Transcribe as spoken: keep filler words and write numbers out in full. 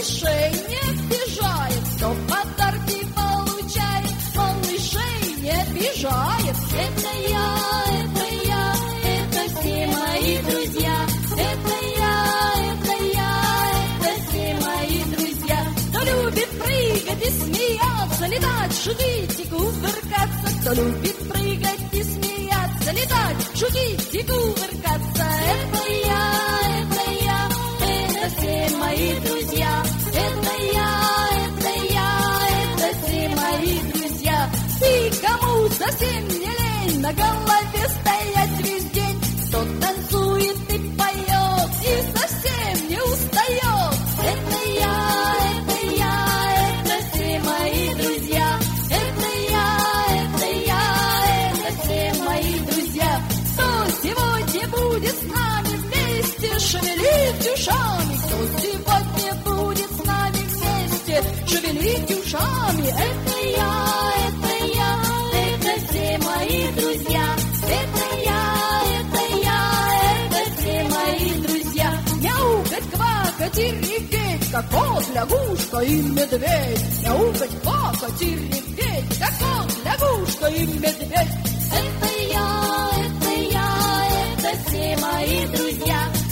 малышей не обижает, кто подарки получает, малышей не обижает. Это я, это я, это все мои друзья. Это я, это я, это все мои друзья. Кто любит прыгать и смеяться, летать, шутить и кувыркаться. Кто любит прыгать и смеяться, летать, шутить и кувыркаться. Это я, это я, это все мои друзья. Это я, это я, это все мои друзья. И кому совсем не лень на голове стоять весь день, кто танцует и поет и совсем не устает. Это я, это я, это все мои друзья. Это я, это я, это все мои друзья. Кто сегодня будет с нами вместе шевелить ушами? Кто сегодня будет с нами вместе шевелить ушами? Это я, это я, это все мои друзья. Это я, это я, это все мои друзья. Мяукать, квакать и реветь, как кот, лягушка и медведь. Мяукать, квакать и реветь, как кот, лягушка и медведь. Это я, это я, это все мои друзья.